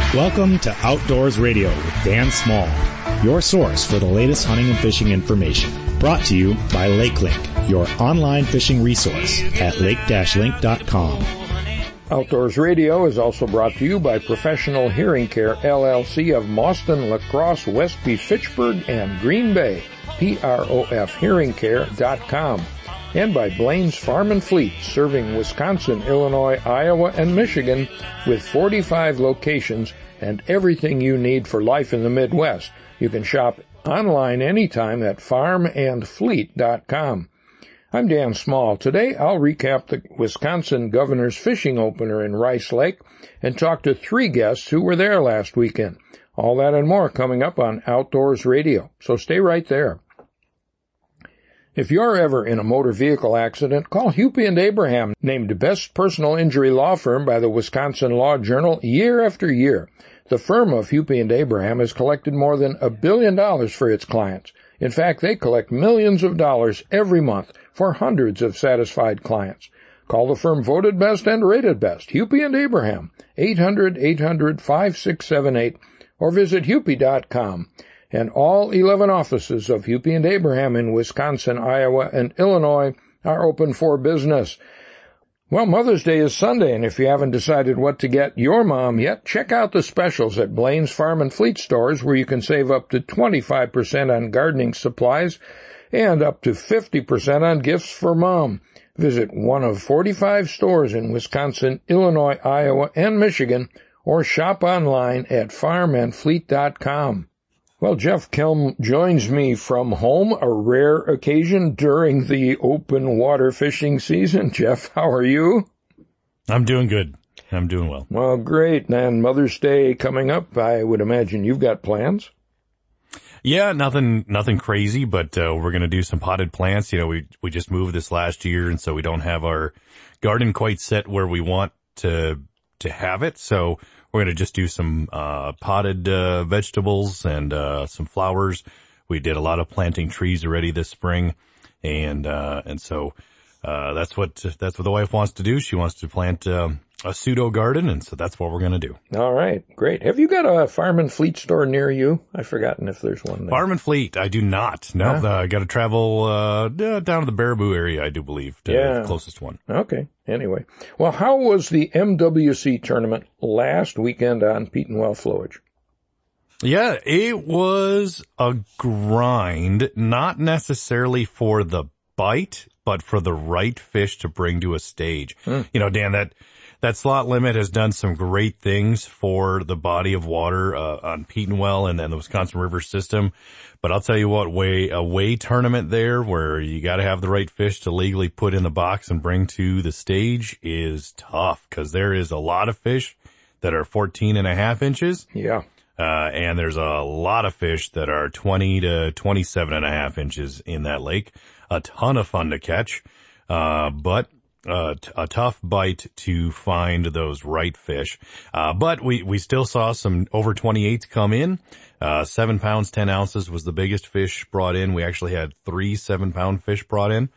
Welcome to Outdoors Radio with Dan Small, your source for the latest hunting and fishing information. Brought to you by LakeLink, your online fishing resource at lake-link.com. Outdoors Radio is also brought to you by Professional Hearing Care, LLC of Mauston, La Crosse, Westby, Fitchburg, and Green Bay, profhearingcare.com. And by Blaine's Farm and Fleet, serving Wisconsin, Illinois, Iowa, and Michigan with 45 locations and everything you need for life in the Midwest. You can shop online anytime at farmandfleet.com. I'm Dan Small. Today I'll recap the Wisconsin Governor's Fishing Opener in Rice Lake and talk to 3 guests who were there last weekend. All that and more coming up on Outdoors Radio, so stay right there. If you're ever in a motor vehicle accident, call Hupy and Abraham, named Best Personal Injury Law Firm by the Wisconsin Law Journal year after year. The firm of Hupy and Abraham has collected more than $1 billion for its clients. In fact, they collect millions of dollars every month for hundreds of satisfied clients. Call the firm voted best and rated best, Hupy and Abraham, 800-800-5678, or visit Hupy.com. And all 11 offices of Hupy and Abraham in Wisconsin, Iowa, and Illinois are open for business. Well, Mother's Day is Sunday, and if you haven't decided what to get your mom yet, check out the specials at Blaine's Farm and Fleet stores, where you can save up to 25% on gardening supplies and up to 50% on gifts for mom. Visit one of 45 stores in Wisconsin, Illinois, Iowa, and Michigan, or shop online at farmandfleet.com. Well, Jeff Kelm joins me from home, a rare occasion during the open water fishing season. Jeff, how are you? I'm doing good. I'm doing well. Well, great. And Mother's Day coming up, I would imagine you've got plans? Yeah, nothing crazy, but we're going to do some potted plants. You know, we just moved this last year, and so we don't have our garden quite set where we want to have it. So we're going to just do some potted vegetables and some flowers. We did a lot of planting trees already this spring, and so that's what the wife wants to do. She wants to plant a pseudo garden, and so that's what we're going to do. All right, great. Have you got a Farm and Fleet store near you? I've forgotten if there's one there. Farm and Fleet, I do not. No, I got to travel down to the Baraboo area, I do believe, to the closest one. Okay. Anyway, well, how was the MWC tournament last weekend on Petenwell Flowage? Yeah, it was a grind, not necessarily for the bite, but for the right fish to bring to a stage. You know, Dan, that slot limit has done some great things for the body of water on Petenwell and then the Wisconsin River system. But I'll tell you what, a way tournament there where you got to have the right fish to legally put in the box and bring to the stage is tough, because there is a lot of fish that are 14.5 inches. Yeah. And there's a lot of fish that are 20 to 27.5 inches in that lake. A ton of fun to catch. But a tough bite to find those right fish. But we still saw some over 28s come in. 7 pounds, 10 ounces was the biggest fish brought in. We actually had 3 7-pound fish brought in.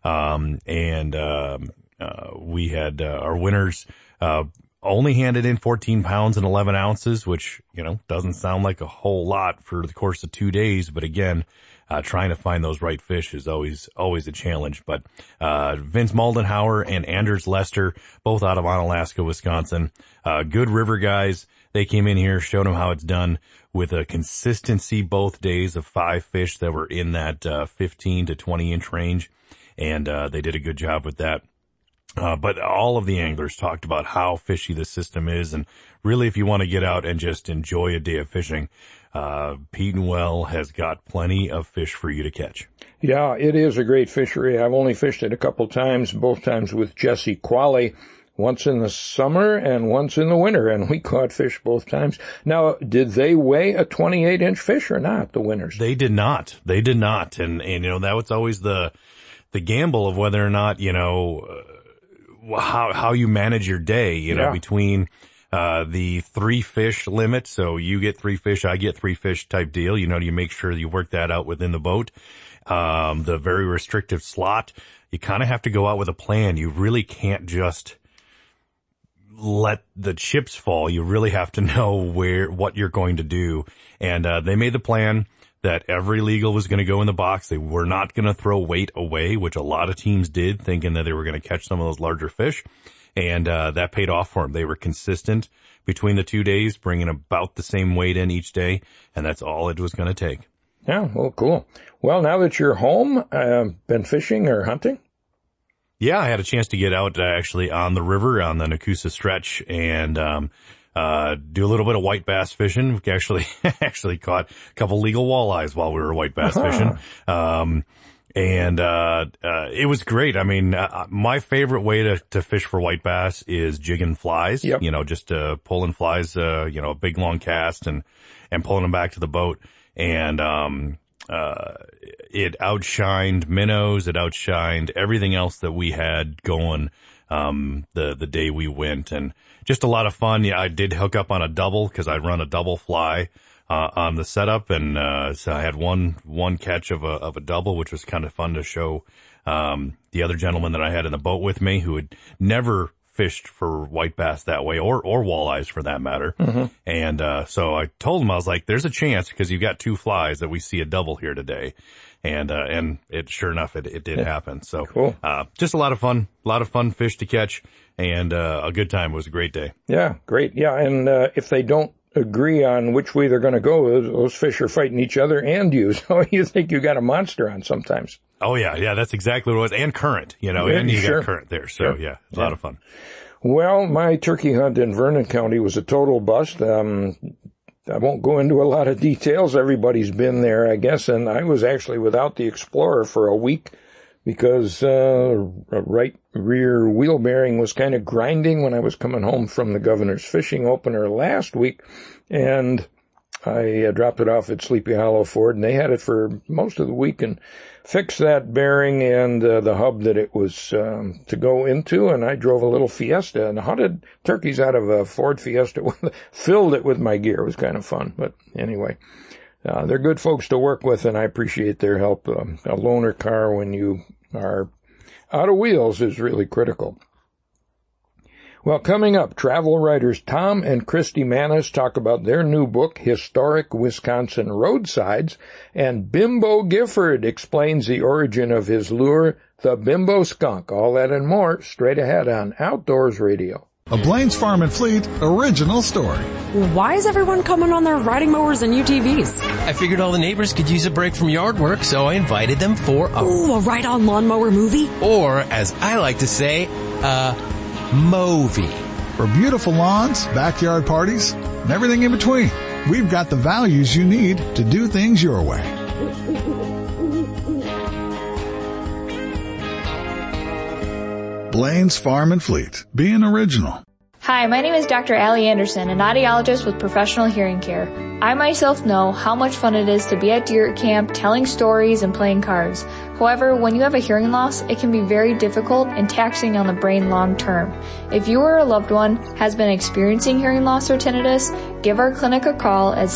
We had, our winners, only handed in 14 pounds and 11 ounces, which, you know, doesn't sound like a whole lot for the course of 2 days. But again, trying to find those right fish is always a challenge. But Vince Moldenhauer and Anders Lester, both out of Onalaska, Wisconsin, good river guys. They came in here, showed them how it's done with a consistency both days of 5 fish that were in that 15 to 20 inch range, and they did a good job with that. But all of the anglers talked about how fishy the system is, and really, if you want to get out and just enjoy a day of fishing, Petenwell has got plenty of fish for you to catch. Yeah, it is a great fishery. I've only fished it a couple times, both times with Jesse Qualley, once in the summer and once in the winter, and we caught fish both times. Now, did they weigh a 28-inch fish or not, the winners? They did not. And you know, that was always the gamble of whether or not, you know, how you manage your day, you know, between the 3 fish limit. So you get 3 fish, I get 3 fish type deal. You know, you make sure you work that out within the boat. The very restrictive slot, you kind of have to go out with a plan. You really can't just let the chips fall. You really have to know what you're going to do. And, they made the plan that every legal was going to go in the box. They were not going to throw weight away, which a lot of teams did, thinking that they were going to catch some of those larger fish. And, that paid off for them. They were consistent between the 2 days, bringing about the same weight in each day. And that's all it was going to take. Yeah, well, cool. Well, now that you're home, been fishing or hunting? Yeah, I had a chance to get out actually on the river on the Nakusa Stretch and do a little bit of white bass fishing. We actually caught a couple legal walleyes while we were white bass fishing. It was great. I mean, my favorite way to fish for white bass is jigging flies. Yep. Just pulling flies, a big long cast and pulling them back to the boat. And it outshined minnows. It outshined everything else that we had going, the day we went, and just a lot of fun. Yeah, I did hook up on a double because I run a double fly, on the setup. And, so I had one catch of a double, which was kind of fun to show, the other gentleman that I had in the boat with me who had never fished for white bass that way or walleyes for that matter. Mm-hmm. And, so I told him, I was like, there's a chance because you've got two flies that we see a double here today. And it, sure enough, it did happen. So, cool. Just a lot of fun fish to catch and, a good time. It was a great day. Yeah, great. Yeah. And, if they don't agree on which way they're going to go, those fish are fighting each other and you. So you think you got a monster on sometimes. Oh yeah. Yeah. That's exactly what it was. And current, and you got current there. So yeah, it's a lot of fun. Well, my turkey hunt in Vernon County was a total bust. I won't go into a lot of details. Everybody's been there, I guess. And I was actually without the Explorer for a week because, right rear wheel bearing was kind of grinding when I was coming home from the Governor's Fishing Opener last week. And I dropped it off at Sleepy Hollow Ford, and they had it for most of the week and fixed that bearing and the hub that it was to go into. And I drove a little Fiesta and hunted turkeys out of a Ford Fiesta, filled it with my gear. It was kind of fun. But anyway, they're good folks to work with, and I appreciate their help. A loaner car when you are out of wheels is really critical. Well, coming up, travel writers Tom and Christy Manis talk about their new book, Historic Wisconsin Roadsides, and Bimbo Gifford explains the origin of his lure, the Bimbo Skunk. All that and more straight ahead on Outdoors Radio. A Blaine's Farm and Fleet original story. Why is everyone coming on their riding mowers and UTVs? I figured all the neighbors could use a break from yard work, so I invited them for a ride-on lawnmower movie? Or, as I like to say, Movie. For beautiful lawns, backyard parties, and everything in between, we've got the values you need to do things your way. Blaine's Farm and Fleet, being original. Hi, my name is Dr. Allie Anderson, an audiologist with Professional Hearing Care. I myself know how much fun it is to be at deer camp, telling stories and playing cards. However, when you have a hearing loss, it can be very difficult and taxing on the brain long term. If you or a loved one has been experiencing hearing loss or tinnitus, give our clinic a call at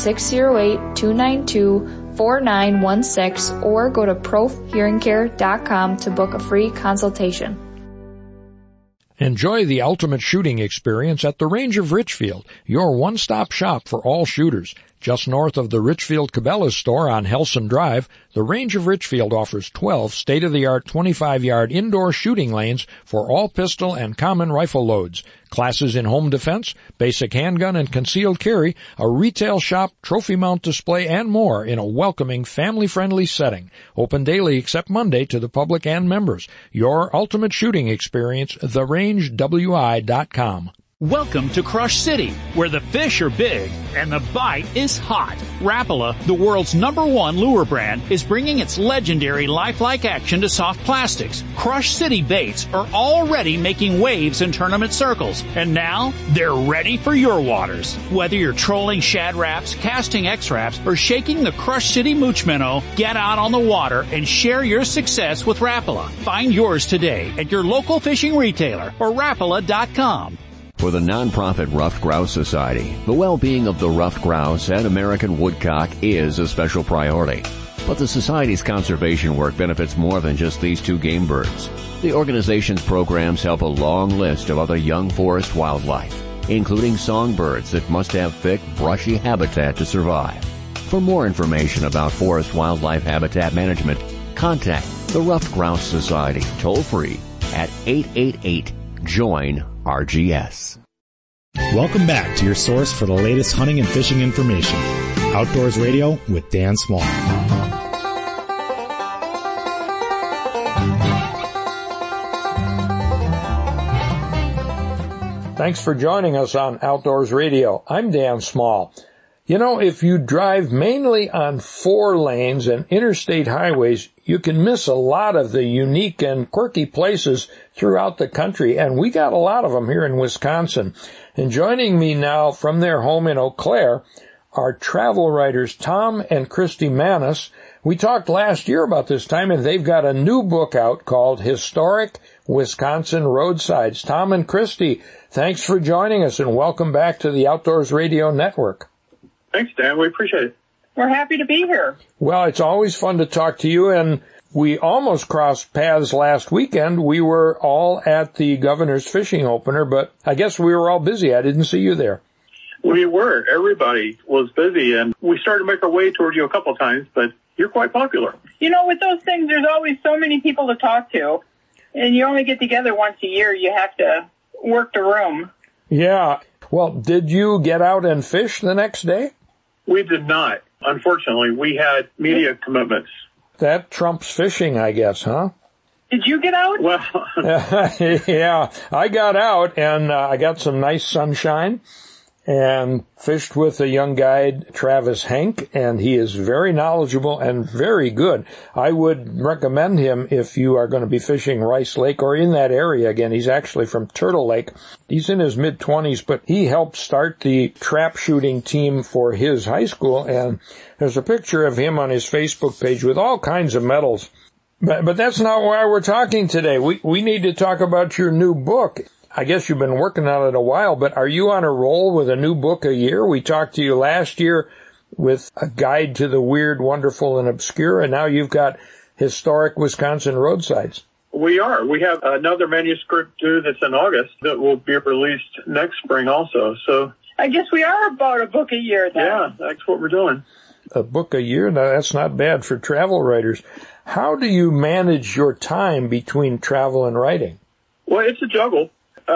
608-292-4916 or go to profhearingcare.com to book a free consultation. Enjoy the ultimate shooting experience at the Range of Richfield, your one-stop shop for all shooters. Just north of the Richfield Cabela's store on Helson Drive, the Range of Richfield offers 12 state-of-the-art 25-yard indoor shooting lanes for all pistol and common rifle loads. Classes in home defense, basic handgun and concealed carry, a retail shop, trophy mount display, and more in a welcoming, family-friendly setting. Open daily except Monday to the public and members. Your ultimate shooting experience, therangewi.com. Welcome to Crush City, where the fish are big and the bite is hot. Rapala, the world's #1 lure brand, is bringing its legendary lifelike action to soft plastics. Crush City baits are already making waves in tournament circles, and now they're ready for your waters. Whether you're trolling shad wraps, casting X-Wraps, or shaking the Crush City Mooch Minnow, get out on the water and share your success with Rapala. Find yours today at your local fishing retailer or Rapala.com. For the nonprofit Ruffed Grouse Society, the well-being of the ruffed grouse and American woodcock is a special priority. But the Society's conservation work benefits more than just these two game birds. The organization's programs help a long list of other young forest wildlife, including songbirds that must have thick, brushy habitat to survive. For more information about forest wildlife habitat management, contact the Ruffed Grouse Society toll-free at 888-JOIN-RGS. Welcome back to your source for the latest hunting and fishing information. Outdoors Radio with Dan Small. Thanks for joining us on Outdoors Radio. I'm Dan Small. You know, if you drive mainly on 4 lanes and interstate highways, you can miss a lot of the unique and quirky places throughout the country, and we got a lot of them here in Wisconsin. And joining me now from their home in Eau Claire are travel writers Tom and Christy Manis. We talked last year about this time, and they've got a new book out called Historic Wisconsin Roadsides. Tom and Christy, thanks for joining us, and welcome back to the Outdoors Radio Network. Thanks, Dan. We appreciate it. We're happy to be here. Well, it's always fun to talk to you, and we almost crossed paths last weekend. We were all at the Governor's Fishing Opener, but I guess we were all busy. I didn't see you there. We were. Everybody was busy, and we started to make our way toward you a couple of times, but you're quite popular. You know, with those things, there's always so many people to talk to, and you only get together once a year. You have to work the room. Yeah. Well, did you get out and fish the next day? We did not. Unfortunately, we had media commitments. That trumps fishing, I guess, huh? Did you get out? Well, yeah, I got out, and I got some nice sunshine and fished with a young guide, Travis Henk, and he is very knowledgeable and very good. I would recommend him if you are going to be fishing Rice Lake or in that area. Again, he's actually from Turtle Lake. He's in his mid-20s, but he helped start the trap shooting team for his high school, and there's a picture of him on his Facebook page with all kinds of medals. But that's not why we're talking today. We need to talk about your new book. I guess you've been working on it a while, but are you on a roll with a new book a year? We talked to you last year with a guide to the weird, wonderful, and obscure, and now you've got Historic Wisconsin Roadsides. We are. We have another manuscript due that's in August that will be released next spring also. So I guess we are about a book a year then. Yeah, that's what we're doing. A book a year? Now, that's not bad for travel writers. How do you manage your time between travel and writing? Well, it's a juggle.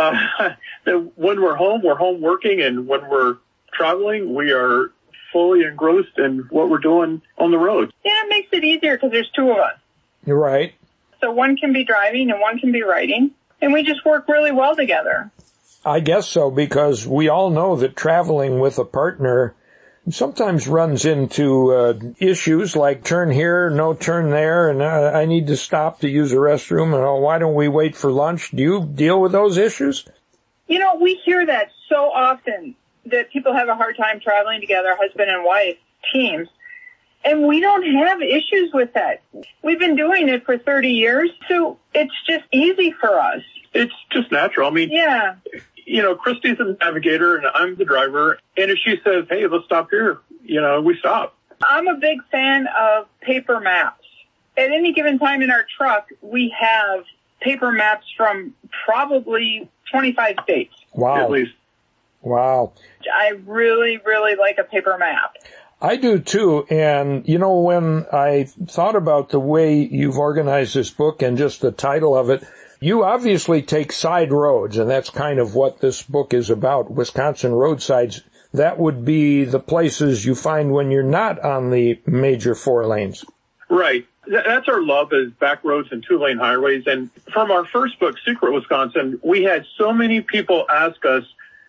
When we're home working, and when we're traveling, we are fully engrossed in what we're doing on the road. Yeah, it makes it easier because there's 2 of us. You're right. So one can be driving and one can be writing, and we just work really well together. I guess so, because we all know that traveling with a partner sometimes runs into issues like turn here, no turn there, and I need to stop to use the restroom, and why don't we wait for lunch? Do you deal with those issues? You know, we hear that so often, that people have a hard time traveling together, husband and wife teams, and we don't have issues with that. We've been doing it for 30 years, so it's just easy for us. It's just natural. I mean, yeah. You know, Christy's the navigator and I'm the driver. And if she says, hey, let's stop here, you know, we stop. I'm a big fan of paper maps. At any given time in our truck, we have paper maps from probably 25 states. Wow. At least. Wow. I really, really like a paper map. I do too. And, you know, when I thought about the way you've organized this book and just the title of it, you obviously take side roads, and that's kind of what this book is about, Wisconsin Roadsides. That would be the places you find when you're not on the major 4 lanes. Right. That's our love, is back roads and 2-lane highways. And from our first book, Secret Wisconsin, we had so many people ask us,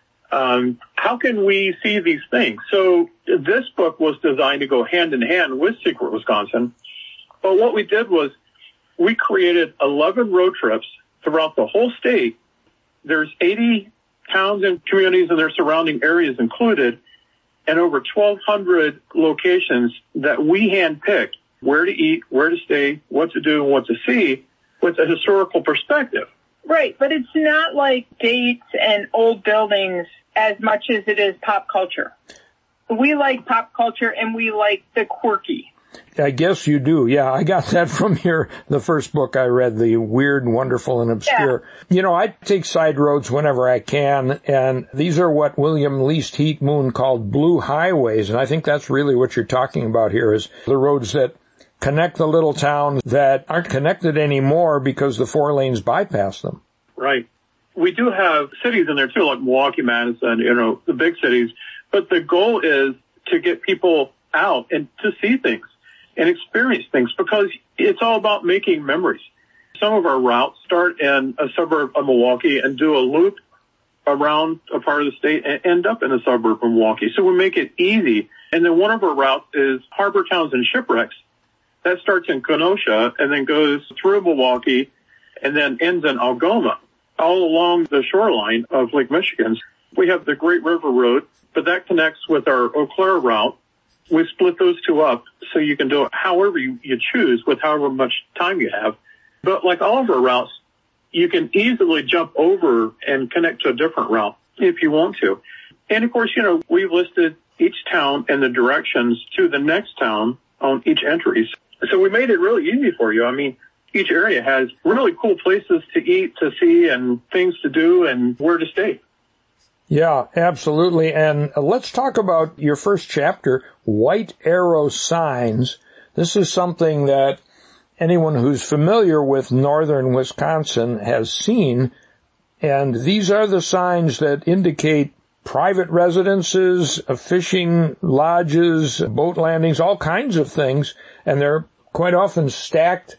how can we see these things? So this book was designed to go hand in hand with Secret Wisconsin. But what we did was we created 11 road trips throughout the whole state. There's 80 towns and communities and their surrounding areas included, and over 1,200 locations that we handpicked where to eat, where to stay, what to do, and what to see with a historical perspective. Right, but it's not like dates and old buildings as much as it is pop culture. We like pop culture and we like the quirky. I guess you do. Yeah, I got that from the first book I read, The Weird, Wonderful, and Obscure. Yeah. You know, I take side roads whenever I can, and these are what William Least Heat Moon called blue highways, and I think that's really what you're talking about here, is the roads that connect the little towns that aren't connected anymore because the 4 lanes bypass them. Right. We do have cities in there too, like Milwaukee, Madison, you know, the big cities, but the goal is to get people out and to see things and experience things, because it's all about making memories. Some of our routes start in a suburb of Milwaukee and do a loop around a part of the state and end up in a suburb of Milwaukee. So we make it easy. And then one of our routes is Harbor Towns and Shipwrecks. That starts in Kenosha and then goes through Milwaukee and then ends in Algoma, all along the shoreline of Lake Michigan. We have the Great River Road, but that connects with our Eau Claire route. We split those two up so you can do it however you choose with however much time you have. But like all of our routes, you can easily jump over and connect to a different route if you want to. And of course, you know, we've listed each town and the directions to the next town on each entry. So we made it really easy for you. I mean, each area has really cool places to eat, to see, and things to do, and where to stay. Yeah, absolutely. And let's talk about your first chapter, White Arrow Signs. This is something that anyone who's familiar with northern Wisconsin has seen. And these are the signs that indicate private residences, fishing lodges, boat landings, all kinds of things. And they're quite often stacked,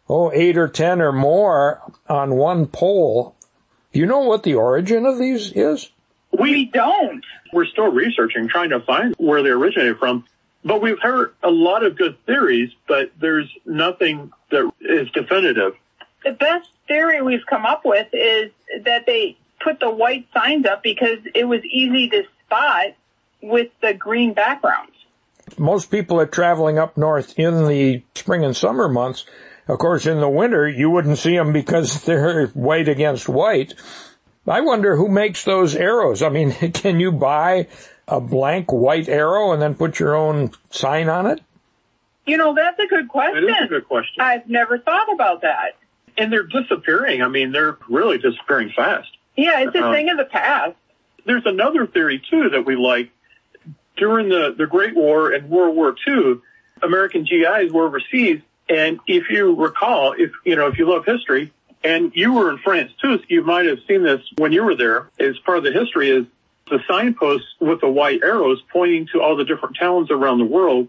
8 or 10 or more on one pole. Do you know what the origin of these is? We don't. We're still researching, trying to find where they originated from. But we've heard a lot of good theories, but there's nothing that is definitive. The best theory we've come up with is that they put the white signs up because it was easy to spot with the green backgrounds. Most people are traveling up north in the spring and summer months. Of course, in the winter, you wouldn't see them because they're white against white. I wonder who makes those arrows. I mean, can you buy a blank white arrow and then put your own sign on it? You know, that's a good question. It is a good question. I've never thought about that. And they're disappearing. I mean, they're really disappearing fast. Yeah, it's a thing of the past. There's another theory, too, that we like. During the Great War and World War II, American GIs were overseas. And if you recall, if you love history, and you were in France too, so you might have seen this when you were there, as part of the history is the signposts with the white arrows pointing to all the different towns around the world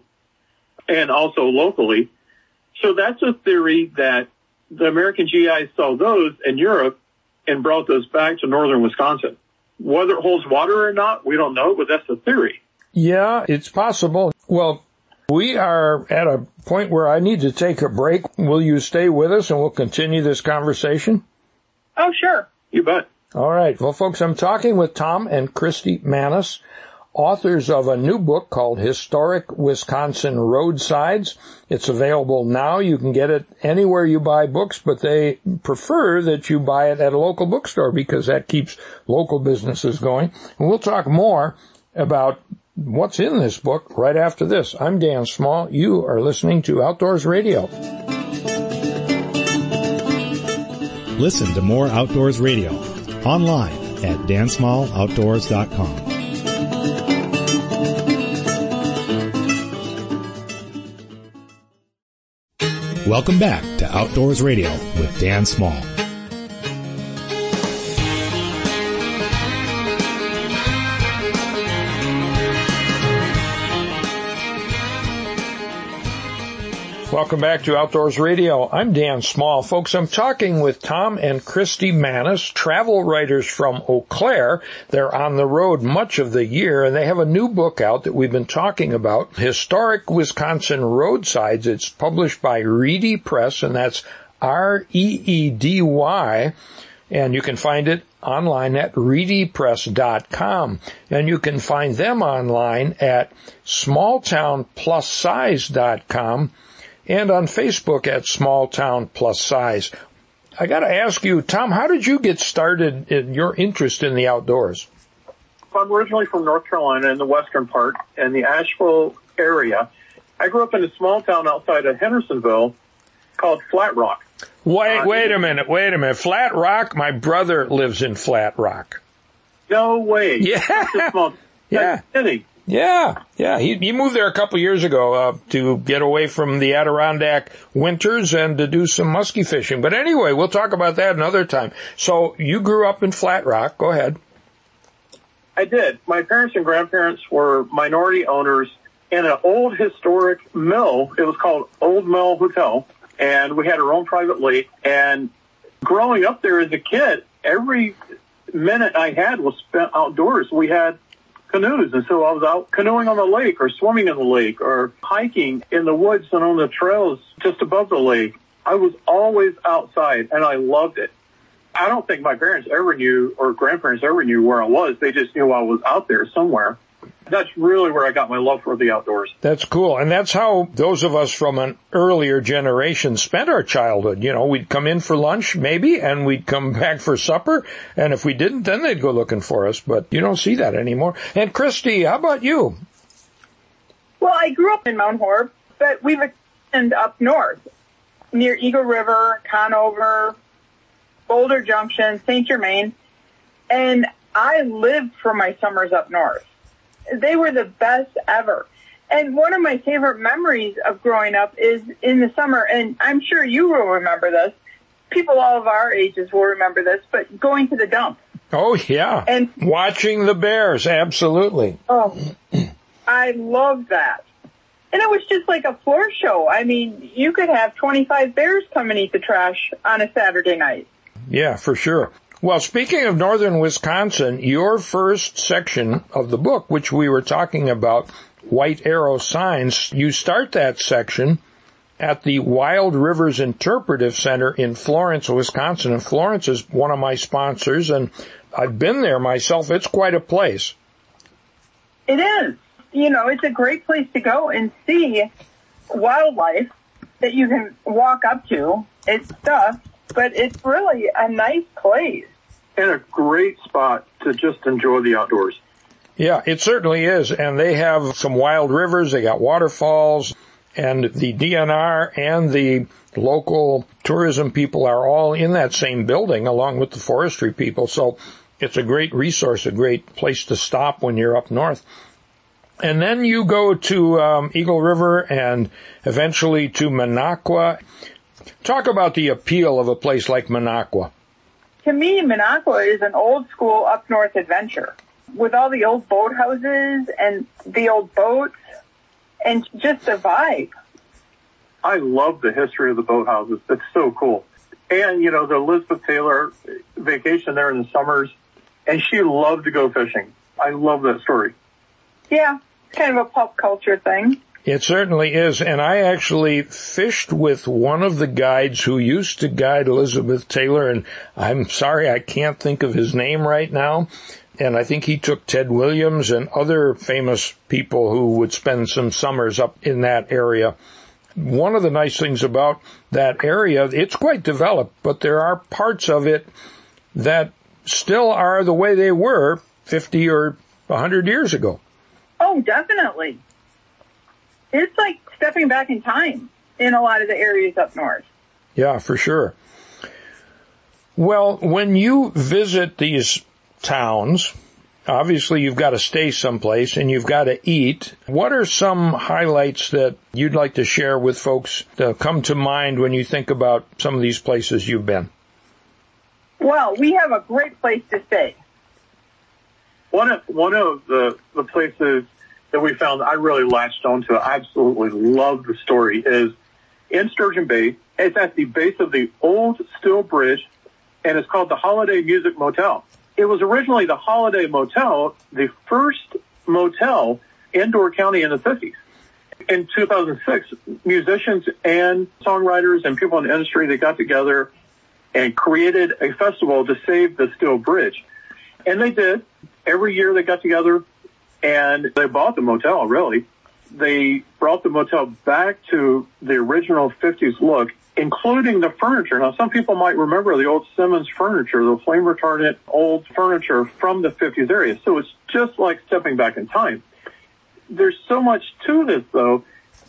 and also locally. So that's a theory that the American GIs saw those in Europe and brought those back to northern Wisconsin. Whether it holds water or not, we don't know, but that's the theory. Yeah, it's possible. Well, we are at a point where I need to take a break. Will you stay with us and we'll continue this conversation? Oh, sure. You bet. All right. Well, folks, I'm talking with Tom and Christy Manus, authors of a new book called Historic Wisconsin Roadsides. It's available now. You can get it anywhere you buy books, but they prefer that you buy it at a local bookstore because that keeps local businesses going. And we'll talk more about what's in this book right after this. I'm Dan Small. You are listening to Outdoors Radio. Listen to more Outdoors Radio online at dansmalloutdoors.com. Welcome back to Outdoors Radio with Dan Small. Welcome back to Outdoors Radio. I'm Dan Small. Folks, I'm talking with Tom and Christy Manus, travel writers from Eau Claire. They're on the road much of the year, and they have a new book out that we've been talking about, Historic Wisconsin Roadsides. It's published by Reedy Press, and that's REEDY, and you can find it online at reedypress.com. And you can find them online at smalltownplussize.com. and on Facebook at Small Town Plus Size. I got to ask you, Tom, how did you get started in your interest in the outdoors? I'm originally from North Carolina in the western part, in the Asheville area. I grew up in a small town outside of Hendersonville called Flat Rock. Wait a minute. Flat Rock, my brother lives in Flat Rock. No way. Yeah. Yeah. City. Yeah. He moved there a couple years ago to get away from the Adirondack winters and to do some muskie fishing. But anyway, we'll talk about that another time. So you grew up in Flat Rock. Go ahead. I did. My parents and grandparents were minority owners in an old historic mill. It was called Old Mill Hotel, and we had our own private lake. And growing up there as a kid, every minute I had was spent outdoors. We had canoes, and so I was out canoeing on the lake or swimming in the lake or hiking in the woods and on the trails just above the lake. I was always outside, and I loved it. I don't think my parents ever knew or grandparents ever knew where I was. They just knew I was out there somewhere. That's really where I got my love for the outdoors. That's cool. And that's how those of us from an earlier generation spent our childhood. You know, we'd come in for lunch, maybe, and we'd come back for supper. And if we didn't, then they'd go looking for us. But you don't see that anymore. And Christy, how about you? Well, I grew up in Mount Horeb, but we've extended up north, near Eagle River, Conover, Boulder Junction, St. Germain. And I lived for my summers up north. They were the best ever. And one of my favorite memories of growing up is in the summer, and I'm sure you will remember this. People all of our ages will remember this, but going to the dump. Oh, yeah. And watching the bears, absolutely. Oh, I love that. And it was just like a floor show. I mean, you could have 25 bears come and eat the trash on a Saturday night. Yeah, for sure. Well, speaking of northern Wisconsin, your first section of the book, which we were talking about, White Arrow Signs, you start that section at the Wild Rivers Interpretive Center in Florence, Wisconsin. And Florence is one of my sponsors, and I've been there myself. It's quite a place. It is. You know, it's a great place to go and see wildlife that you can walk up to. It's stuff, but it's really a nice place. And a great spot to just enjoy the outdoors. Yeah, it certainly is. And they have some wild rivers. They got waterfalls. And the DNR and the local tourism people are all in that same building along with the forestry people. So it's a great resource, a great place to stop when you're up north. And then you go to Eagle River and eventually to Minocqua. Talk about the appeal of a place like Minocqua. To me, Minocqua is an old school up north adventure with all the old boathouses and the old boats and just the vibe. I love the history of the boathouses. It's so cool. And, you know, the Elizabeth Taylor vacation there in the summers, and she loved to go fishing. I love that story. Yeah, kind of a pop culture thing. It certainly is, and I actually fished with one of the guides who used to guide Elizabeth Taylor, and I'm sorry I can't think of his name right now, and I think he took Ted Williams and other famous people who would spend some summers up in that area. One of the nice things about that area, it's quite developed, but there are parts of it that still are the way they were 50 or 100 years ago. Oh, definitely. It's like stepping back in time in a lot of the areas up north. Yeah, for sure. Well, when you visit these towns, obviously you've got to stay someplace and you've got to eat. What are some highlights that you'd like to share with folks that come to mind when you think about some of these places you've been? Well, we have a great place to stay. One of the places that we found I really latched onto, I absolutely love the story, is in Sturgeon Bay. It's at the base of the old steel bridge, and it's called the Holiday Music Motel. It was originally the Holiday Motel, the first motel in Door County in the 50s. In 2006, musicians and songwriters and people in the industry, they got together and created a festival to save the steel bridge. And they did. Every year they got together and they bought the motel, really. They brought the motel back to the original 50s look, including the furniture. Now, some people might remember the old Simmons furniture, the flame-retardant old furniture from the 50s area. So it's just like stepping back in time. There's so much to this, though.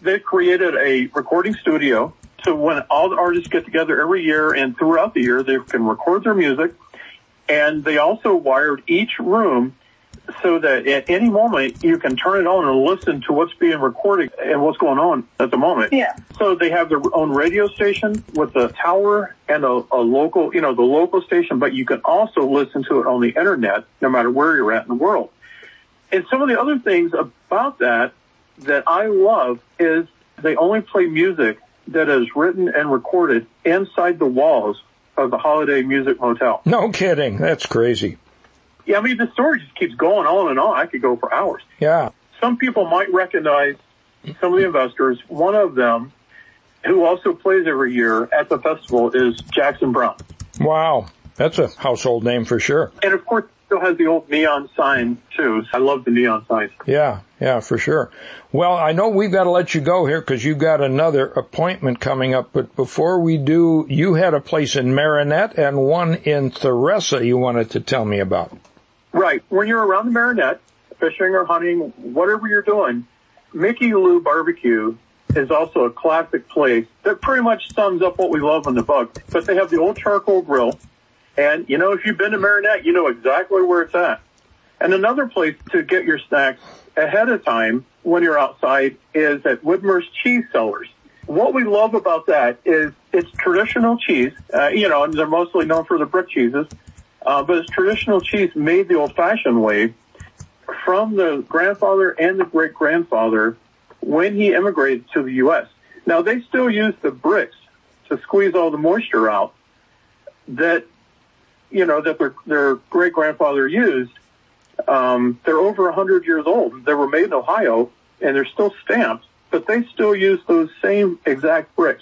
They've created a recording studio, so when all the artists get together every year and throughout the year, they can record their music. And they also wired each room so that at any moment you can turn it on and listen to what's being recorded and what's going on at the moment. Yeah. So they have their own radio station with a tower and a local, the local station, but you can also listen to it on the internet no matter where you're at in the world. And some of the other things about that I love is they only play music that is written and recorded inside the walls of the Holiday Music Motel. No kidding. That's crazy. Yeah, I mean, the story just keeps going on and on. I could go for hours. Yeah. Some people might recognize some of the investors. One of them, who also plays every year at the festival, is Jackson Browne. Wow. That's a household name for sure. And, of course, still has the old neon sign, too. I love the neon signs. Yeah, for sure. Well, I know we've got to let you go here because you've got another appointment coming up. But before we do, you had a place in Marinette and one in Theresa you wanted to tell me about. Right. When you're around the Marinette, fishing or hunting, whatever you're doing, Mickey Lou Barbecue is also a classic place that pretty much sums up what we love in the book. But they have the old charcoal grill. And, if you've been to Marinette, you know exactly where it's at. And another place to get your snacks ahead of time when you're outside is at Widmer's Cheese Cellars. What we love about that is it's traditional cheese, and they're mostly known for the brick cheeses, but it's traditional cheese made the old-fashioned way from the grandfather and the great-grandfather when he immigrated to the U.S. Now, they still use the bricks to squeeze all the moisture out that their great-grandfather used. They're over 100 years old. They were made in Ohio, and they're still stamped, but they still use those same exact bricks.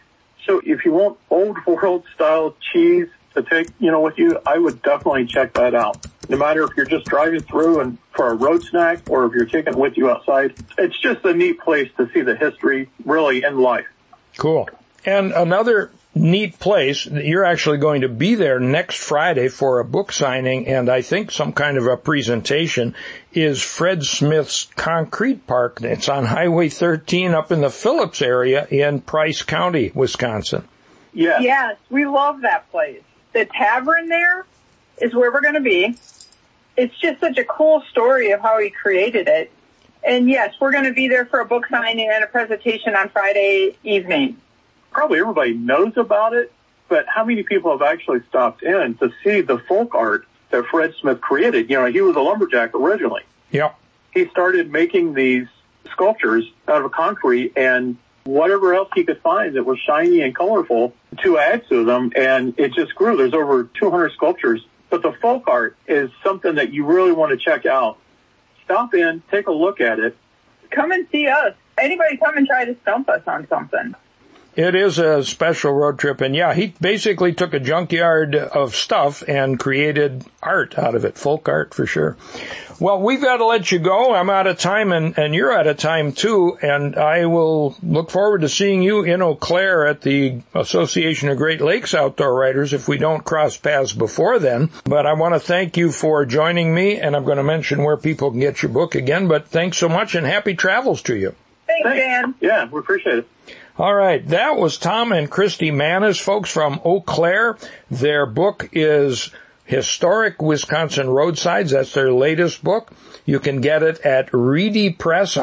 So if you want old world-style cheese to take, with you, I would definitely check that out. No matter if you're just driving through and for a road snack or if you're taking it with you outside, it's just a neat place to see the history really in life. Cool. And another neat place, you're actually going to be there next Friday for a book signing and I think some kind of a presentation, is Fred Smith's Concrete Park. It's on Highway 13 up in the Phillips area in Price County, Wisconsin. Yeah. Yes, we love that place. The tavern there is where we're going to be. It's just such a cool story of how he created it. And yes, we're going to be there for a book signing and a presentation on Friday evening. Probably everybody knows about it, but how many people have actually stopped in to see the folk art that Fred Smith created? He was a lumberjack originally. Yeah. He started making these sculptures out of concrete and whatever else he could find that was shiny and colorful to add to them, and it just grew. There's over 200 sculptures. But the folk art is something that you really want to check out. Stop in, take a look at it. Come and see us. Anybody come and try to stump us on something. It is a special road trip, and yeah, he basically took a junkyard of stuff and created art out of it, folk art for sure. Well, we've got to let you go. I'm out of time, and you're out of time too, and I will look forward to seeing you in Eau Claire at the Association of Great Lakes Outdoor Writers if we don't cross paths before then. But I want to thank you for joining me, and I'm going to mention where people can get your book again, but thanks so much, and happy travels to you. Thanks, Dan. Yeah, we appreciate it. All right, that was Tom and Christy Manis, folks from Eau Claire. Their book is Historic Wisconsin Roadsides. That's their latest book. You can get it at Reedy Press,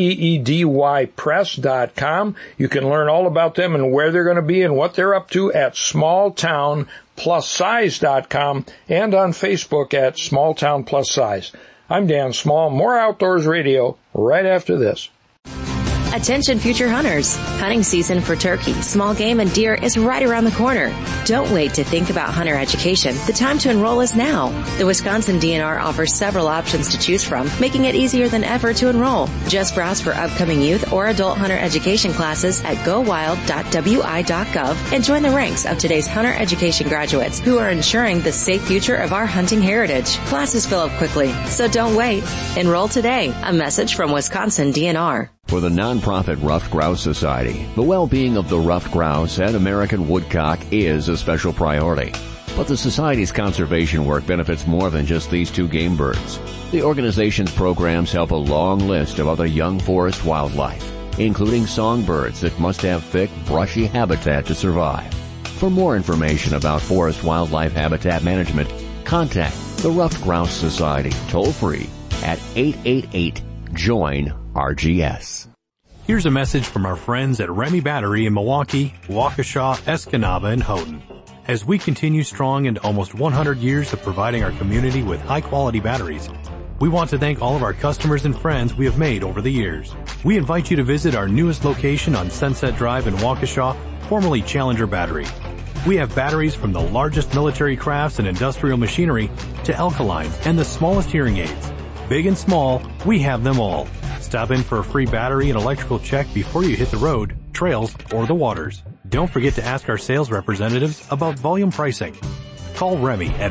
REEDY Press.com. You can learn all about them and where they're going to be and what they're up to at smalltownplussize.com and on Facebook at Small Town Plus Size. I'm Dan Small. More Outdoors Radio right after this. Attention future hunters. Hunting season for turkey, small game, and deer is right around the corner. Don't wait to think about hunter education. The time to enroll is now. The Wisconsin DNR offers several options to choose from, making it easier than ever to enroll. Just browse for upcoming youth or adult hunter education classes at gowild.wi.gov and join the ranks of today's hunter education graduates who are ensuring the safe future of our hunting heritage. Classes fill up quickly, so don't wait. Enroll today. A message from Wisconsin DNR. For the nonprofit Ruffed Grouse Society, the well-being of the ruffed grouse and American woodcock is a special priority. But the Society's conservation work benefits more than just these two game birds. The organization's programs help a long list of other young forest wildlife, including songbirds that must have thick, brushy habitat to survive. For more information about forest wildlife habitat management, contact the Ruffed Grouse Society toll-free at 888-JOIN-RGS. Here's a message from our friends at Remy Battery in Milwaukee, Waukesha, Escanaba, and Houghton. As we continue strong into almost 100 years of providing our community with high-quality batteries, we want to thank all of our customers and friends we have made over the years. We invite you to visit our newest location on Sunset Drive in Waukesha, formerly Challenger Battery. We have batteries from the largest military crafts and industrial machinery to alkaline and the smallest hearing aids. Big and small, we have them all. Stop in for a free battery and electrical check before you hit the road, trails, or the waters. Don't forget to ask our sales representatives about volume pricing. Call Remy at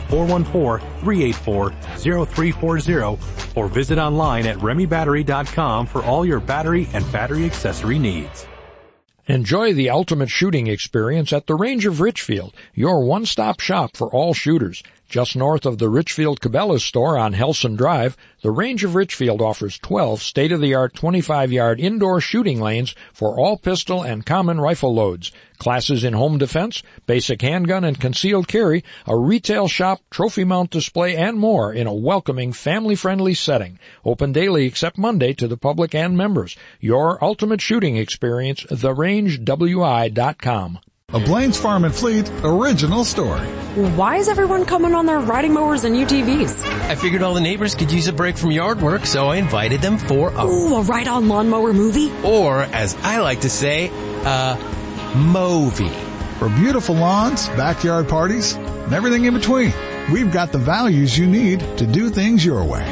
414-384-0340 or visit online at remybattery.com for all your battery and battery accessory needs. Enjoy the ultimate shooting experience at the Range of Richfield, your one-stop shop for all shooters. Just north of the Richfield Cabela's store on Helson Drive, the Range of Richfield offers 12 state-of-the-art 25-yard indoor shooting lanes for all pistol and common rifle loads, classes in home defense, basic handgun and concealed carry, a retail shop, trophy mount display, and more in a welcoming, family-friendly setting. Open daily except Monday to the public and members. Your ultimate shooting experience, therangewi.com. A Blaine's Farm and Fleet original story. Why is everyone coming on their riding mowers and UTVs? I figured all the neighbors could use a break from yard work, so I invited them for a ride-on lawnmower movie? Or, as I like to say, a movie. For beautiful lawns, backyard parties, and everything in between, we've got the values you need to do things your way.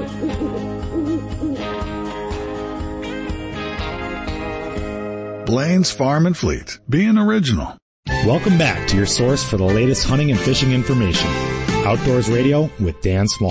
Blaine's Farm and Fleet, being original. Welcome back to your source for the latest hunting and fishing information. Outdoors Radio with Dan Small.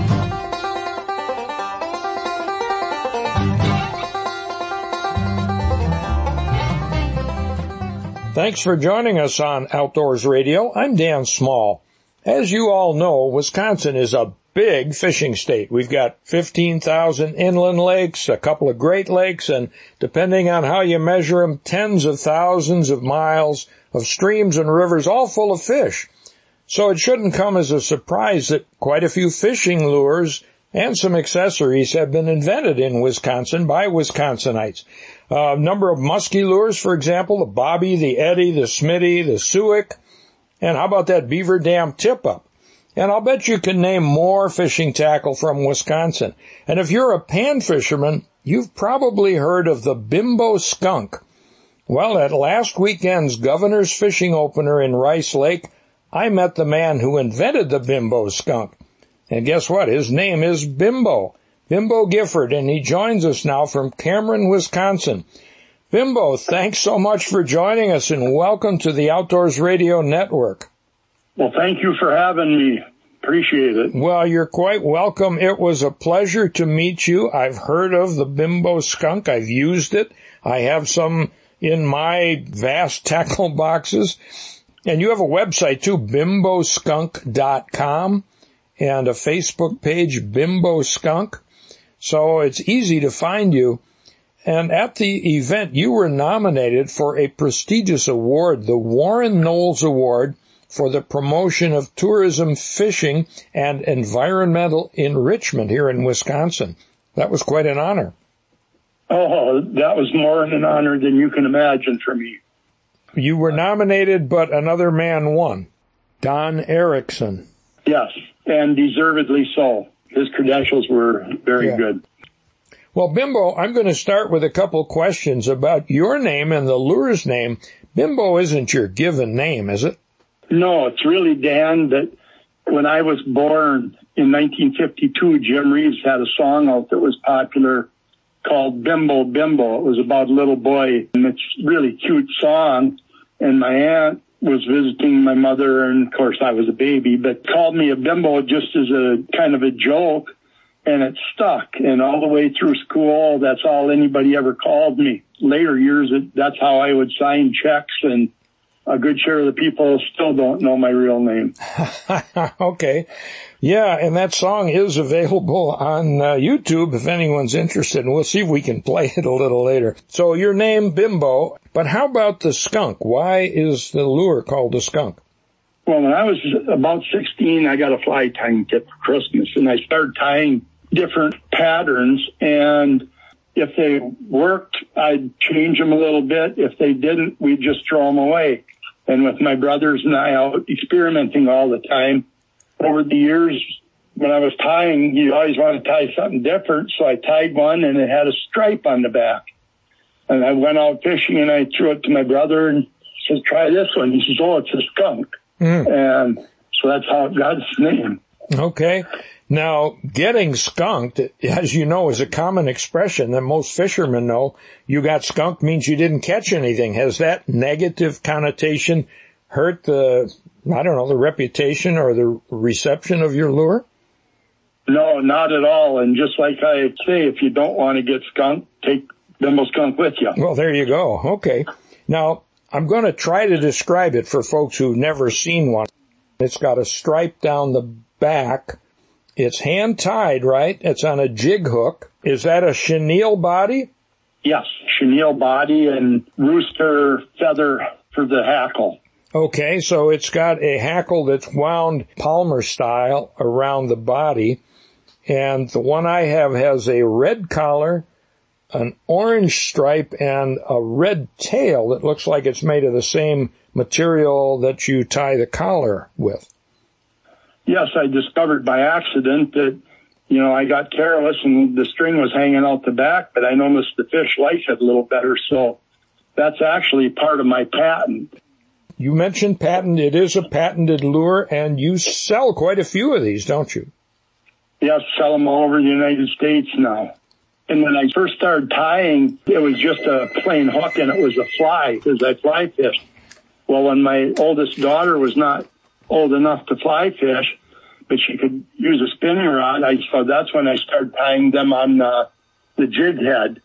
Thanks for joining us on Outdoors Radio. I'm Dan Small. As you all know, Wisconsin is a big fishing state. We've got 15,000 inland lakes, a couple of Great Lakes, and depending on how you measure them, tens of thousands of miles of streams and rivers, all full of fish. So it shouldn't come as a surprise that quite a few fishing lures and some accessories have been invented in Wisconsin by Wisconsinites. A number of musky lures, for example, the Bobby, the Eddie, the Smitty, the Suick, and how about that Beaver Dam tip-up? And I'll bet you can name more fishing tackle from Wisconsin. And if you're a pan fisherman, you've probably heard of the Bimbo skunk. Well, at last weekend's Governor's Fishing Opener in Rice Lake, I met the man who invented the Bimbo skunk. And guess what? His name is Bimbo. Bimbo Gifford, and he joins us now from Cameron, Wisconsin. Bimbo, thanks so much for joining us, and welcome to the Outdoors Radio Network. Well, thank you for having me. Appreciate it. Well, you're quite welcome. It was a pleasure to meet you. I've heard of the Bimbo skunk. I've used it. I have some in my vast tackle boxes. And you have a website, too, bimboskunk.com, and a Facebook page, Bimbo Skunk. So it's easy to find you. And at the event, you were nominated for a prestigious award, the Warren Knowles Award, for the promotion of tourism, fishing, and environmental enrichment here in Wisconsin. That was quite an honor. Oh, that was more than an honor than you can imagine for me. You were nominated, but another man won, Don Erickson. Yes, and deservedly so. His credentials were very good. Well, Bimbo, I'm going to start with a couple questions about your name and the lure's name. Bimbo isn't your given name, is it? No, it's really Dan. That when I was born in 1952, Jim Reeves had a song out that was popular called Bimbo Bimbo. It was about a little boy, and it's a really cute song. And my aunt was visiting my mother, and of course I was a baby, but called me a bimbo just as a kind of a joke, and it stuck. And all the way through school, that's all anybody ever called me. Later years, that's how I would sign checks and a good share of the people still don't know my real name. Okay. Yeah, and that song is available on YouTube if anyone's interested, and we'll see if we can play it a little later. So your name, Bimbo, but how about the skunk? Why is the lure called the skunk? Well, when I was about 16, I got a fly tying kit for Christmas, and I started tying different patterns, and if they worked, I'd change them a little bit. If they didn't, we'd just throw them away. And with my brothers and I out experimenting all the time, over the years, when I was tying, you always want to tie something different. So I tied one and it had a stripe on the back. And I went out fishing and I threw it to my brother and says, try this one. He says, oh, it's a skunk. And so that's how it got its name. Okay. Now, getting skunked, as you know, is a common expression that most fishermen know. You got skunked means you didn't catch anything. Has that negative connotation hurt the reputation or the reception of your lure? No, not at all. And just like I say, if you don't want to get skunked, take Bimbo Skunk with you. Well, there you go. Okay. Now, I'm going to try to describe it for folks who've never seen one. It's got a stripe down the back. It's hand-tied, right? It's on a jig hook. Is that a chenille body? Yes, chenille body and rooster feather for the hackle. Okay, so it's got a hackle that's wound Palmer style around the body. And the one I have has a red collar, an orange stripe, and a red tail that looks like it's made of the same material that you tie the collar with. Yes, I discovered by accident that, I got careless and the string was hanging out the back, but I noticed the fish liked it a little better. So that's actually part of my patent. You mentioned patent. It is a patented lure, and you sell quite a few of these, don't you? Yes, sell them all over the United States now. And when I first started tying, it was just a plain hook, and it was a fly, because I fly fished. Well, when my oldest daughter was not old enough to fly fish, but she could use a spinning rod, so that's when I started tying them on the jig head.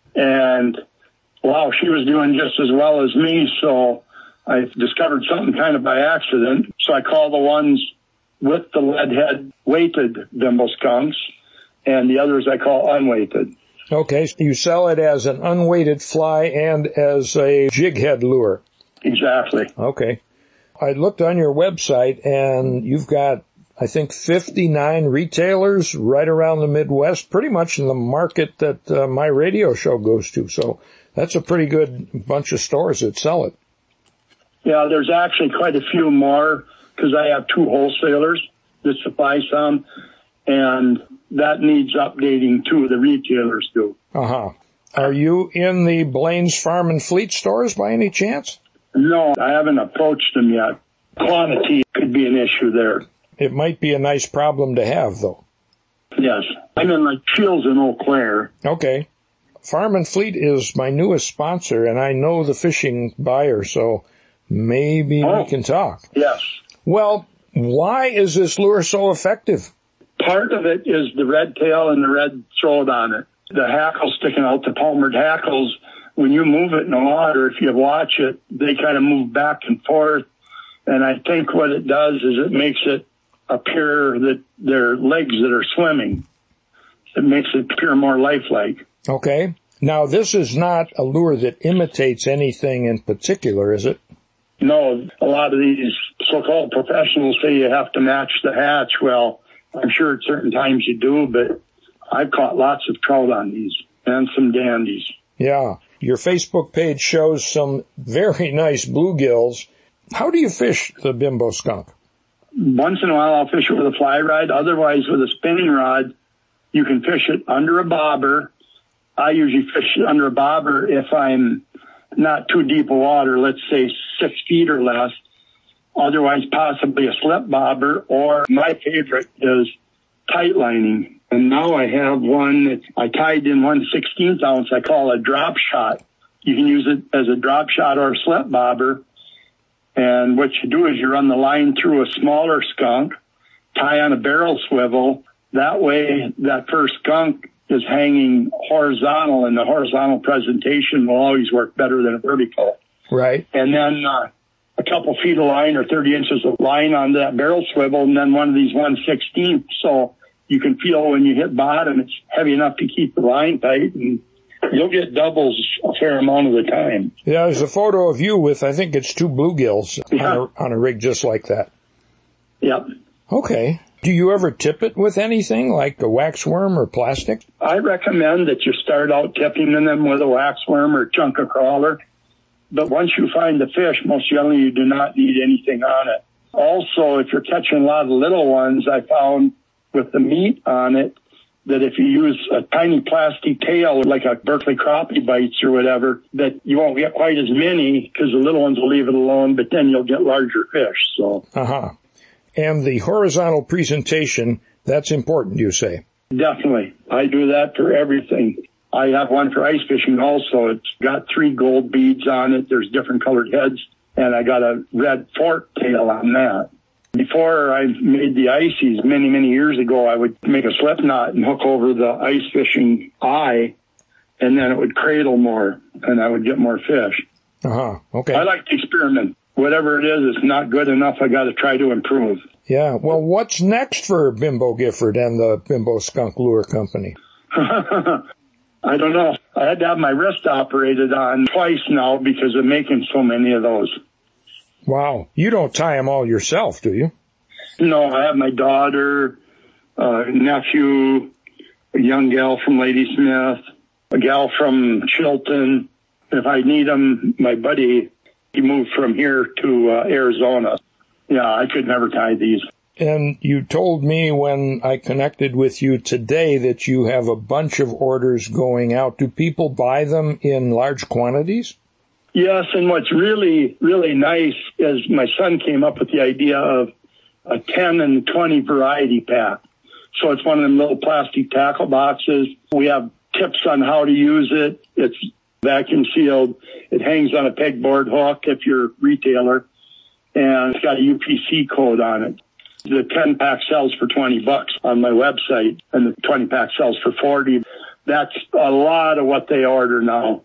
And, wow, she was doing just as well as me, so I discovered something kind of by accident. So I call the ones with the lead head weighted Bimbo Skunks, and the others I call unweighted. Okay, so you sell it as an unweighted fly and as a jig head lure. Exactly. Okay. I looked on your website, and you've got, I think, 59 retailers right around the Midwest, pretty much in the market that my radio show goes to. So that's a pretty good bunch of stores that sell it. Yeah, there's actually quite a few more because I have two wholesalers that supply some, and that needs updating too. The retailers do. Uh-huh. Are you in the Blaine's Farm and Fleet stores by any chance? No, I haven't approached them yet. Quantity could be an issue there. It might be a nice problem to have, though. Yes. I'm in like Shields in Eau Claire. Okay. Farm and Fleet is my newest sponsor, and I know the fishing buyer, so maybe we can talk. Yes. Well, why is this lure so effective? Part of it is the red tail and the red throat on it. The hackle sticking out, the palmered hackles, when you move it in the water, if you watch it, they kind of move back and forth. And I think what it does is it makes it appear that they're legs that are swimming. It makes it appear more lifelike. Okay. Now, this is not a lure that imitates anything in particular, is it? No, a lot of these so-called professionals say you have to match the hatch. Well, I'm sure at certain times you do, but I've caught lots of trout on these and some dandies. Yeah. Your Facebook page shows some very nice bluegills. How do you fish the Bimbo Skunk? Once in a while I'll fish it with a fly rod. Otherwise, with a spinning rod, you can fish it under a bobber. I usually fish it under a bobber if I'm not too deep of water, let's say 6 feet or less. Otherwise, possibly a slip bobber, or my favorite is tight lining. And now I have one that I tied in 1/16 ounce I call a drop shot. You can use it as a drop shot or a slip bobber. And what you do is you run the line through a smaller skunk, tie on a barrel swivel. That way, that first skunk is hanging horizontal, and the horizontal presentation will always work better than a vertical. Right. And then a couple feet of line or 30 inches of line on that barrel swivel, and then one of these 1/16. So you can feel when you hit bottom, it's heavy enough to keep the line tight, and you'll get doubles a fair amount of the time. Yeah, there's a photo of you with, I think it's 2 bluegills on a rig just like that. Yep. Okay. Do you ever tip it with anything like a waxworm or plastic? I recommend that you start out tipping them with a waxworm or chunk of crawler. But once you find the fish, most generally you do not need anything on it. Also, if you're catching a lot of little ones, I found with the meat on it that if you use a tiny plastic tail, like a Berkeley crappie bites or whatever, that you won't get quite as many because the little ones will leave it alone, but then you'll get larger fish. So. And the horizontal presentation, that's important, you say? Definitely. I do that for everything. I have one for ice fishing also. It's got 3 gold beads on it. There's different colored heads, and I got a red fork tail on that. Before I made the ices many, many years ago, I would make a slip knot and hook over the ice fishing eye, and then it would cradle more, and I would get more fish. Okay. I like to experiment. Whatever it is, it's not good enough. I got to try to improve. Yeah. Well, what's next for Bimbo Gifford and the Bimbo Skunk Lure Company? I don't know. I had to have my wrist operated on twice now because of making so many of those. Wow. You don't tie them all yourself, do you? No, I have my daughter, nephew, a young gal from Ladysmith, a gal from Chilton. If I need them, my buddy, he moved from here to Arizona. Yeah, I could never tie these. And you told me when I connected with you today that you have a bunch of orders going out. Do people buy them in large quantities? Yes, and what's really, really nice is my son came up with the idea of a 10 and 20 variety pack. So it's one of them little plastic tackle boxes. We have tips on how to use it. It's vacuum sealed. It hangs on a pegboard hook if you're a retailer, and it's got a UPC code on it. The 10 pack sells for $20 on my website, and the 20 pack sells for $40. That's a lot of what they order now.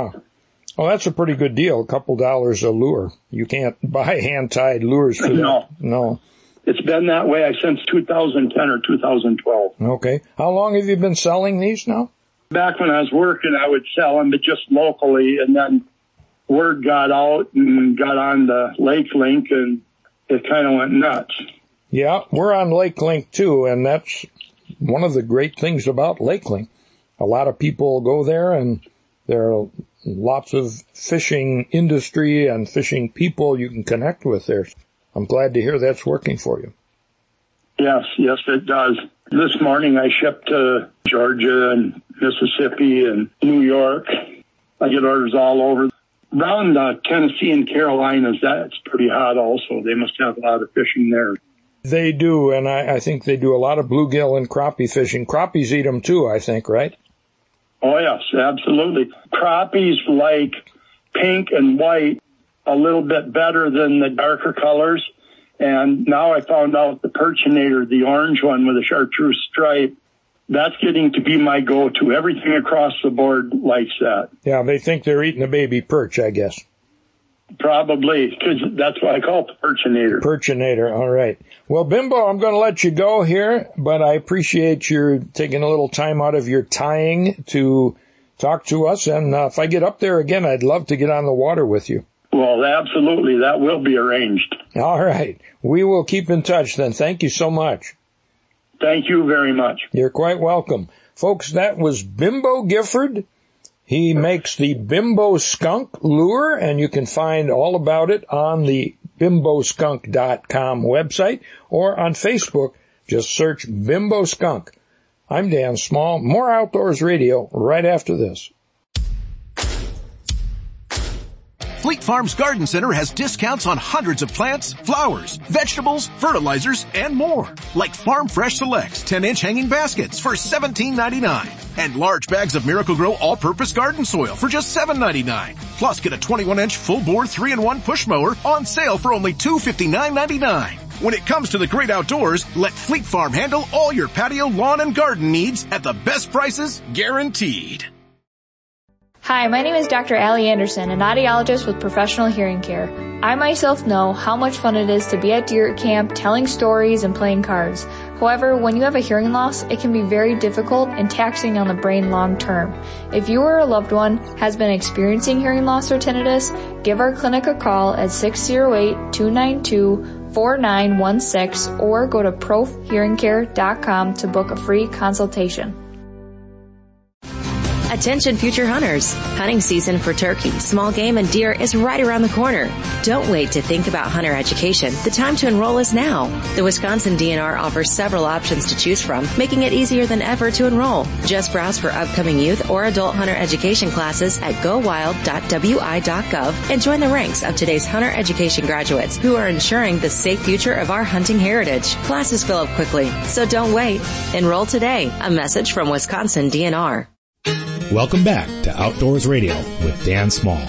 Well, that's a pretty good deal. A couple dollars a lure. You can't buy hand-tied lures for that. No. It's been that way since 2010 or 2012. Okay. How long have you been selling these now? Back when I was working, I would sell them, but just locally, and then word got out and got on the Lake Link, and it kind of went nuts. Yeah, we're on Lake Link too, and that's one of the great things about Lake Link. A lot of people go there, and there are lots of fishing industry and fishing people you can connect with there. I'm glad to hear that's working for you. Yes, it does. This morning I shipped to Georgia and Mississippi and New York. I get orders all over. Around Tennessee and Carolinas, that's pretty hot also. They must have a lot of fishing there. They do, and I think they do a lot of bluegill and crappie fishing. Crappies eat them too, I think, right? Oh, yes, absolutely. Crappies like pink and white a little bit better than the darker colors. And now I found out the Perchinator, the orange one with a chartreuse stripe, that's getting to be my go-to. Everything across the board likes that. Yeah, they think they're eating a baby perch, I guess. Probably, because that's why I call it the Perchinator. Perchinator, all right. Well, Bimbo, I'm going to let you go here, but I appreciate your taking a little time out of your tying to talk to us. And if I get up there again, I'd love to get on the water with you. Well, absolutely. That will be arranged. All right. We will keep in touch then. Thank you so much. Thank you very much. You're quite welcome. Folks, that was Bimbo Gifford. He makes the Bimbo Skunk lure, and you can find all about it on the bimboskunk.com website or on Facebook. Just search Bimbo Skunk. I'm Dan Small. More Outdoors Radio right after this. Fleet Farm's Garden Center has discounts on hundreds of plants, flowers, vegetables, fertilizers, and more. Like Farm Fresh Selects 10-inch hanging baskets for $17.99. And large bags of Miracle-Gro all-purpose garden soil for just $7.99. Plus get a 21-inch full-bore 3-in-1 push mower on sale for only $259.99. When it comes to the great outdoors, let Fleet Farm handle all your patio, lawn, and garden needs at the best prices guaranteed. Hi, my name is Dr. Allie Anderson, an audiologist with Professional Hearing Care. I myself know how much fun it is to be at deer camp, telling stories and playing cards. However, when you have a hearing loss, it can be very difficult and taxing on the brain long term. If you or a loved one has been experiencing hearing loss or tinnitus, give our clinic a call at 608-292-4916 or go to profhearingcare.com to book a free consultation. Attention future hunters. Hunting season for turkey, small game, and deer is right around the corner. Don't wait to think about hunter education. The time to enroll is now. The Wisconsin DNR offers several options to choose from, making it easier than ever to enroll. Just browse for upcoming youth or adult hunter education classes at gowild.wi.gov and join the ranks of today's hunter education graduates who are ensuring the safe future of our hunting heritage. Classes fill up quickly, so don't wait. Enroll today. A message from Wisconsin DNR. Welcome back to Outdoors Radio with Dan Small.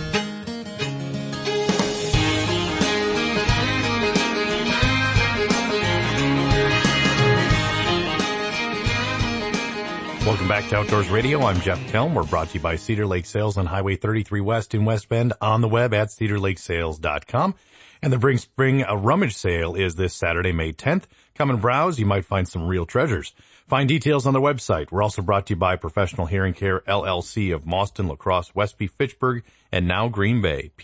Welcome back to Outdoors Radio. I'm Jeff Kelm. We're brought to you by Cedar Lake Sales on Highway 33 West in West Bend, on the web at cedarlakesales.com. And the Spring Rummage Sale is this Saturday, May 10th. Come and browse. You might find some real treasures. Find details on their website. We're also brought to you by Professional Hearing Care, LLC of Mauston, La Crosse, Westby, Fitchburg, and now Green Bay,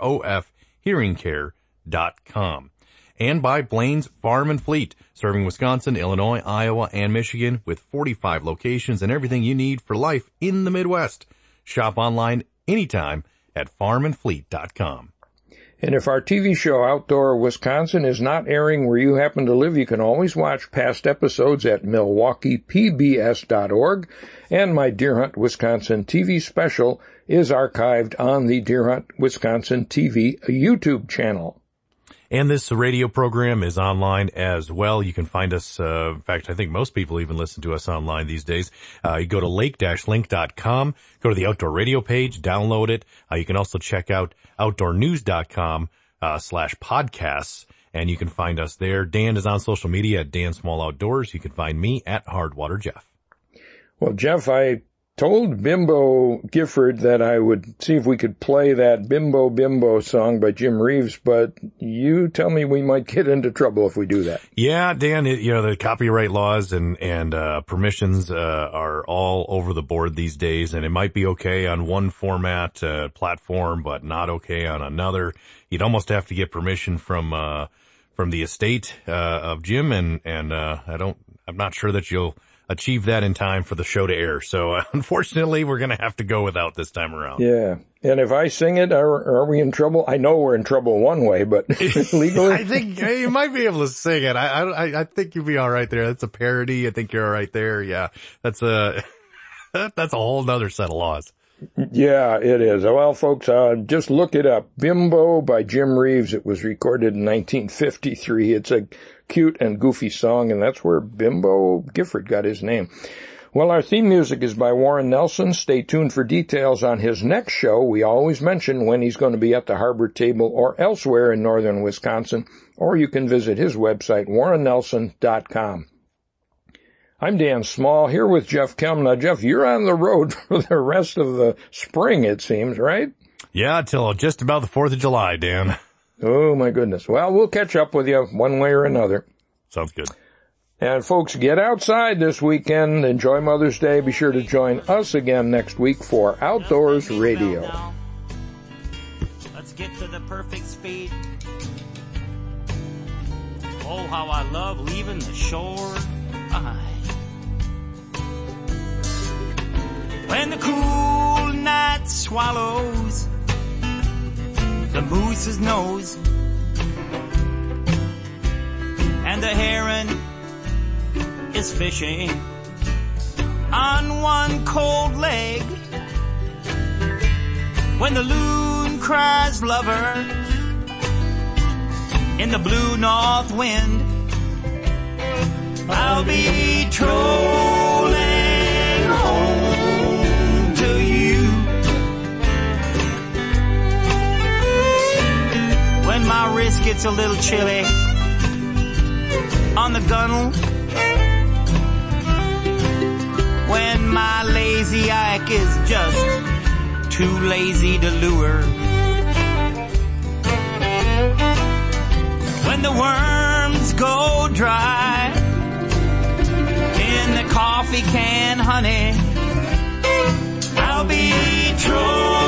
PROFhearingcare.com. And by Blaine's Farm and Fleet, serving Wisconsin, Illinois, Iowa, and Michigan with 45 locations and everything you need for life in the Midwest. Shop online anytime at farmandfleet.com. And if our TV show Outdoor Wisconsin is not airing where you happen to live, you can always watch past episodes at MilwaukeePBS.org. And my Deer Hunt Wisconsin TV special is archived on the Deer Hunt Wisconsin TV YouTube channel. And this radio program is online as well. You can find us, in fact, I think most people even listen to us online these days. You go to lake-link.com, go to the Outdoor Radio page, download it. You can also check out outdoornews.com, /podcasts, and you can find us there. Dan is on social media at Dan Small Outdoors. You can find me at Hardwater Jeff. Well, Jeff, I told Bimbo Gifford that I would see if we could play that Bimbo Bimbo song by Jim Reeves, but you tell me we might get into trouble if we do that. Yeah, Dan, the copyright laws and permissions, are all over the board these days, and it might be okay on one format, platform, but not okay on another. You'd almost have to get permission from the estate, of Jim, and I'm not sure that you'll achieve that in time for the show to air. So unfortunately, we're going to have to go without this time around. Yeah. And if I sing it, are we in trouble? I know we're in trouble one way, but legally? I think you might be able to sing it. I think you'll be all right there. That's a parody. I think you're all right there. Yeah. That's a whole nother set of laws. Yeah, it is. Well, folks, just look it up. Bimbo by Jim Reeves. It was recorded in 1953. It's a cute and goofy song, and that's where Bimbo Gifford got his name. Well, our theme music is by Warren Nelson. Stay tuned for details on his next show. We always mention when he's going to be at the Harbor Table or elsewhere in northern Wisconsin, or you can visit his website, warrennelson.com. I'm Dan Small, here with Jeff Kelm. Now, Jeff, you're on the road for the rest of the spring, it seems, right? Yeah, till just about the 4th of July, Dan. Oh, my goodness. Well, we'll catch up with you one way or another. Sounds good. And, folks, get outside this weekend. Enjoy Mother's Day. Be sure to join us again next week for Outdoors Radio. Let's get to the perfect speed. Oh, how I love leaving the shore behind. When the cool night swallows the moose's nose and the heron is fishing on one cold leg, when the loon cries lover in the blue north wind, I'll be trolling home to you. When my wrist gets a little chilly on the gunnel, when my lazy Ike is just too lazy to lure. When the worms go dry in the coffee can, honey, I'll be trolling